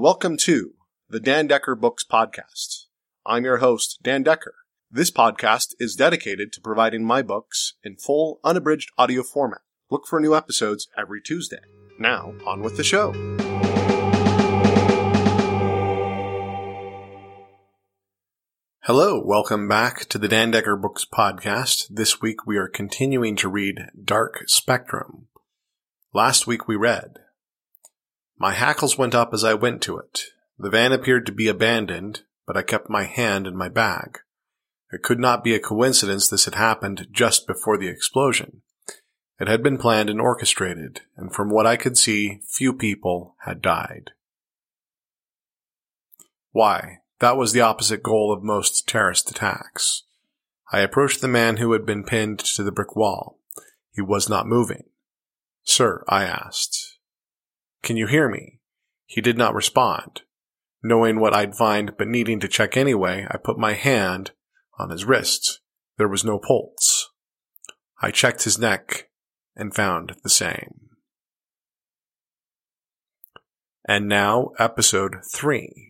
welcome to the Dan Decker Books Podcast. I'm your host, Dan Decker. This podcast is dedicated to providing my books in full, unabridged audio format. Look for new episodes every Tuesday. Now, on with the show. Hello, welcome back to the Dan Decker Books Podcast. This week we are continuing to read Dark Spectrum. Last week we read, My hackles went up as I went to it. The van appeared to be abandoned, but I kept my hand in my bag. It could not be a coincidence this had happened just before the explosion. It had been planned and orchestrated, and from what I could see, few people had died. Why? That was the opposite goal of most terrorist attacks. I approached the man who had been pinned to the brick wall. He was not moving. Sir, I asked, can you hear me? He did not respond. Knowing what I'd find, but needing to check anyway, I put my hand on his wrist. There was no pulse. I checked his neck and found the same. And now, episode 3.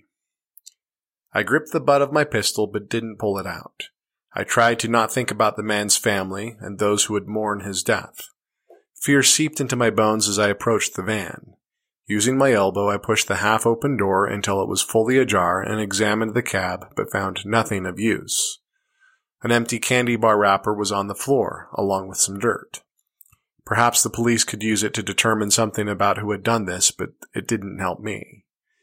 I gripped the butt of my pistol but didn't pull it out. I tried to not think about the man's family and those who would mourn his death. Fear seeped into my bones as I approached the van. Using my elbow, I pushed the half-open door until it was fully ajar and examined the cab but found nothing of use. An empty candy bar wrapper was on the floor, along with some dirt. Perhaps the police could use it to determine something about who had done this, but it didn't help me.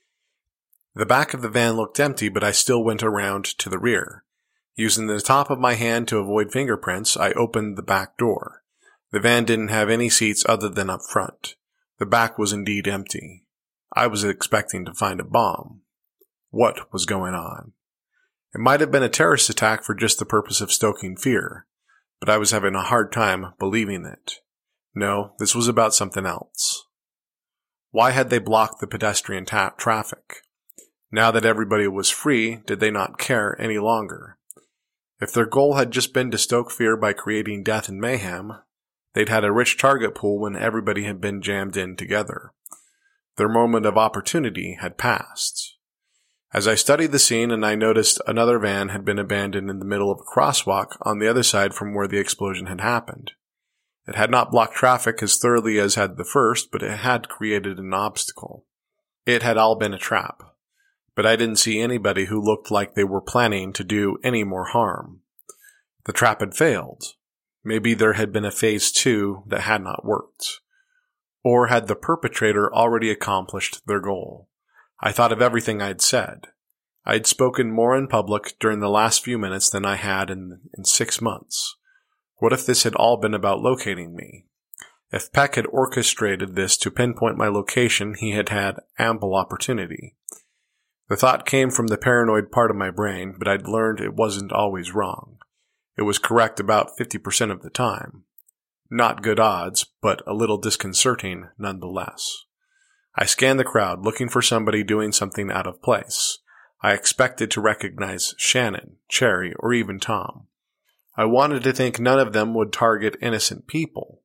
The back of the van looked empty, but I still went around to the rear. Using the top of my hand to avoid fingerprints, I opened the back door. The van didn't have any seats other than up front. The back was indeed empty. I was expecting to find a bomb. What was going on? It might have been a terrorist attack for just the purpose of stoking fear, but I was having a hard time believing it. No, this was about something else. Why had they blocked the pedestrian traffic? Now that everybody was free, did they not care any longer? If their goal had just been to stoke fear by creating death and mayhem, they'd had a rich target pool when everybody had been jammed in together. Their moment of opportunity had passed. As I studied the scene and I noticed another van had been abandoned in the middle of a crosswalk on the other side from where the explosion had happened. It had not blocked traffic as thoroughly as had the first, but it had created an obstacle. It had all been a trap. But I didn't see anybody who looked like they were planning to do any more harm. The trap had failed. Maybe there had been a phase 2 that had not worked. Or had the perpetrator already accomplished their goal? I thought of everything I'd said. I'd spoken more in public during the last few minutes than I had in 6 months. What if this had all been about locating me? If Peck had orchestrated this to pinpoint my location, he had had ample opportunity. The thought came from the paranoid part of my brain, but I'd learned it wasn't always wrong. It was correct about 50% of the time. Not good odds, but a little disconcerting nonetheless. I scanned the crowd, looking for somebody doing something out of place. I expected to recognize Shannon, Cherry, or even Tom. I wanted to think none of them would target innocent people.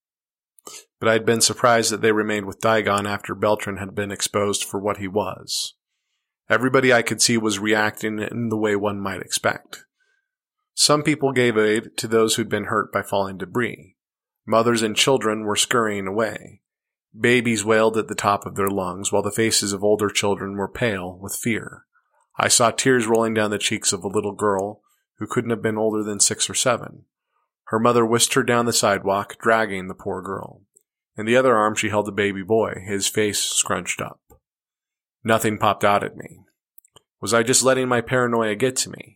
But I'd been surprised that they remained with Digon after Beltran had been exposed for what he was. Everybody I could see was reacting in the way one might expect. Some people gave aid to those who'd been hurt by falling debris. Mothers and children were scurrying away. Babies wailed at the top of their lungs, while the faces of older children were pale with fear. I saw tears rolling down the cheeks of a little girl who couldn't have been older than 6 or 7. Her mother whisked her down the sidewalk, dragging the poor girl. In the other arm she held a baby boy, his face scrunched up. Nothing popped out at me. Was I just letting my paranoia get to me?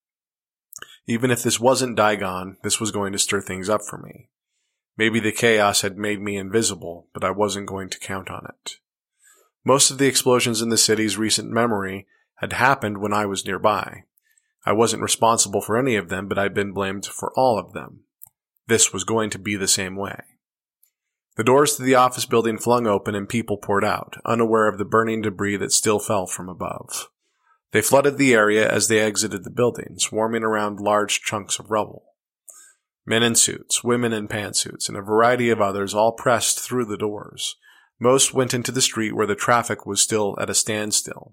Even if this wasn't Digon, this was going to stir things up for me. Maybe the chaos had made me invisible, but I wasn't going to count on it. Most of the explosions in the city's recent memory had happened when I was nearby. I wasn't responsible for any of them, but I'd been blamed for all of them. This was going to be the same way. The doors to the office building flung open and people poured out, unaware of the burning debris that still fell from above. They flooded the area as they exited the building, swarming around large chunks of rubble. Men in suits, women in pantsuits, and a variety of others all pressed through the doors. Most went into the street where the traffic was still at a standstill.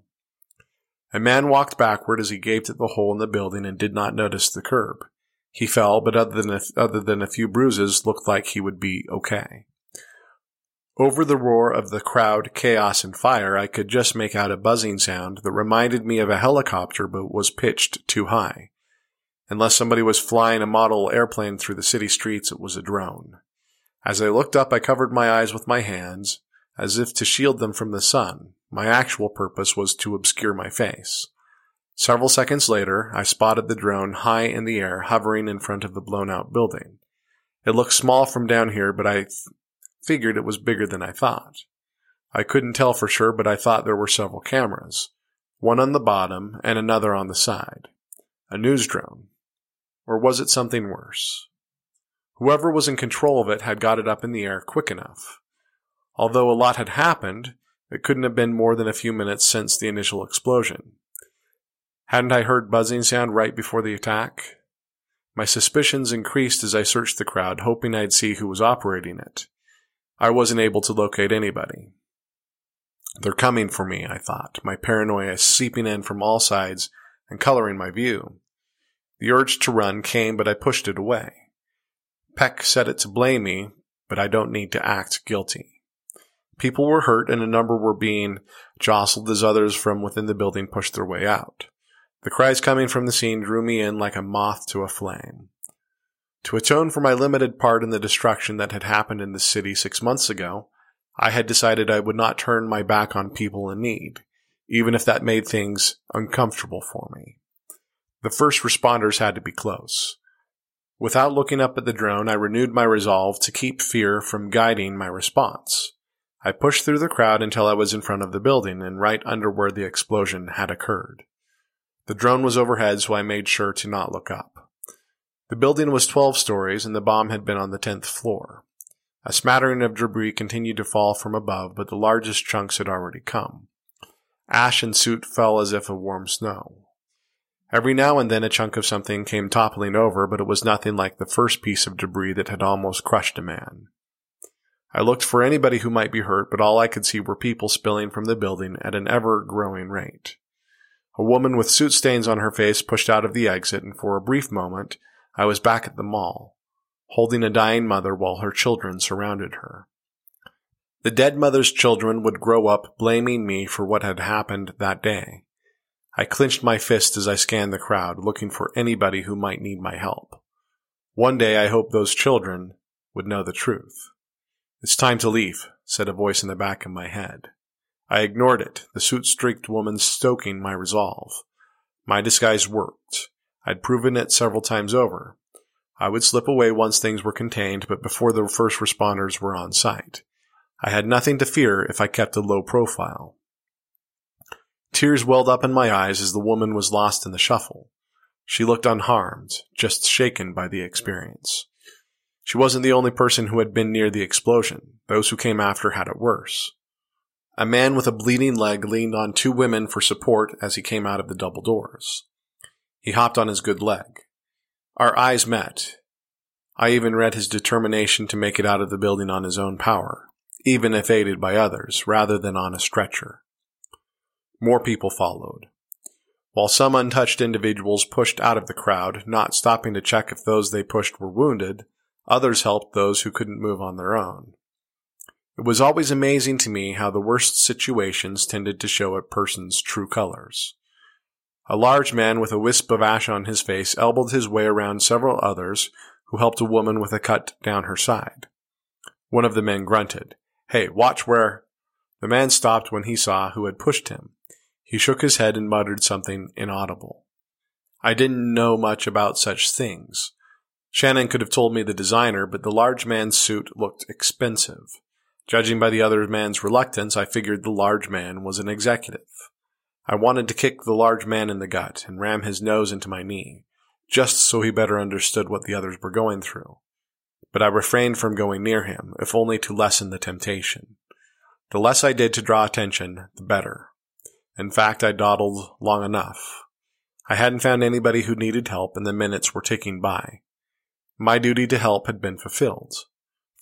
A man walked backward as he gaped at the hole in the building and did not notice the curb. He fell, but other than a few bruises, looked like he would be okay. Over the roar of the crowd, chaos, and fire, I could just make out a buzzing sound that reminded me of a helicopter but was pitched too high. Unless somebody was flying a model airplane through the city streets, it was a drone. As I looked up, I covered my eyes with my hands, as if to shield them from the sun. My actual purpose was to obscure my face. Several seconds later, I spotted the drone high in the air, hovering in front of the blown-out building. It looked small from down here, but I figured it was bigger than I thought. I couldn't tell for sure, but I thought there were several cameras. One on the bottom and another on the side. A news drone. Or was it something worse? Whoever was in control of it had got it up in the air quick enough. Although a lot had happened, it couldn't have been more than a few minutes since the initial explosion. Hadn't I heard buzzing sound right before the attack? My suspicions increased as I searched the crowd, hoping I'd see who was operating it. I wasn't able to locate anybody. They're coming for me, I thought, my paranoia seeping in from all sides and coloring my view. The urge to run came, but I pushed it away. Peck said it to blame me, but I don't need to act guilty. People were hurt and a number were being jostled as others from within the building pushed their way out. The cries coming from the scene drew me in like a moth to a flame. To atone for my limited part in the destruction that had happened in the city 6 months ago, I had decided I would not turn my back on people in need, even if that made things uncomfortable for me. The first responders had to be close. Without looking up at the drone, I renewed my resolve to keep fear from guiding my response. I pushed through the crowd until I was in front of the building and right under where the explosion had occurred. The drone was overhead, so I made sure to not look up. The building was 12 stories, and the bomb had been on the 10th floor. A smattering of debris continued to fall from above, but the largest chunks had already come. Ash and soot fell as if of warm snow. Every now and then a chunk of something came toppling over, but it was nothing like the first piece of debris that had almost crushed a man. I looked for anybody who might be hurt, but all I could see were people spilling from the building at an ever-growing rate. A woman with soot stains on her face pushed out of the exit, and for a brief moment, I was back at the mall, holding a dying mother while her children surrounded her. The dead mother's children would grow up blaming me for what had happened that day. I clenched my fist as I scanned the crowd, looking for anybody who might need my help. One day I hoped those children would know the truth. "It's time to leave," said a voice in the back of my head. I ignored it, the soot-streaked woman stoking my resolve. My disguise worked. I'd proven it several times over. I would slip away once things were contained, but before the first responders were on site. I had nothing to fear if I kept a low profile. Tears welled up in my eyes as the woman was lost in the shuffle. She looked unharmed, just shaken by the experience. She wasn't the only person who had been near the explosion. Those who came after had it worse. A man with a bleeding leg leaned on 2 women for support as he came out of the double doors. He hopped on his good leg. Our eyes met. I even read his determination to make it out of the building on his own power, even if aided by others, rather than on a stretcher. More people followed. While some untouched individuals pushed out of the crowd, not stopping to check if those they pushed were wounded, others helped those who couldn't move on their own. It was always amazing to me how the worst situations tended to show a person's true colors. A large man with a wisp of ash on his face elbowed his way around several others who helped a woman with a cut down her side. One of the men grunted, "Hey, watch where—" The man stopped when he saw who had pushed him. He shook his head and muttered something inaudible. I didn't know much about such things. Shannon could have told me the designer, but the large man's suit looked expensive. Judging by the other man's reluctance, I figured the large man was an executive. I wanted to kick the large man in the gut and ram his nose into my knee, just so he better understood what the others were going through. But I refrained from going near him, if only to lessen the temptation. The less I did to draw attention, the better. In fact, I dawdled long enough. I hadn't found anybody who needed help, and the minutes were ticking by. My duty to help had been fulfilled.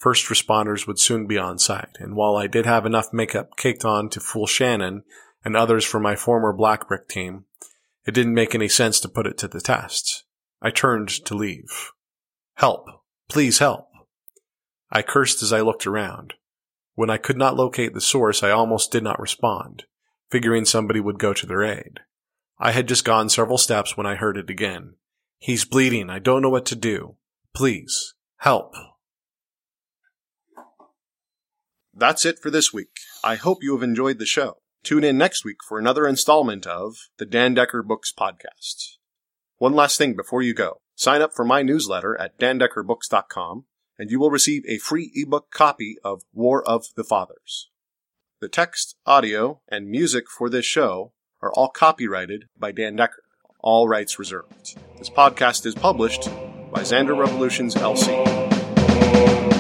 First responders would soon be on site, and while I did have enough makeup caked on to fool Shannon and others from my former Black Brick team, it didn't make any sense to put it to the test. I turned to leave. Help! Please help! I cursed as I looked around. When I could not locate the source, I almost did not respond, figuring somebody would go to their aid. I had just gone several steps when I heard it again. He's bleeding. I don't know what to do. Please, help. That's it for this week. I hope you have enjoyed the show. Tune in next week for another installment of the Dan Decker Books Podcast. One last thing before you go. Sign up for my newsletter at dandeckerbooks.com, and you will receive a free ebook copy of War of the Fathers. The text, audio, and music for this show are all copyrighted by Dan Decker. All rights reserved. This podcast is published by Xander Revolutions LC.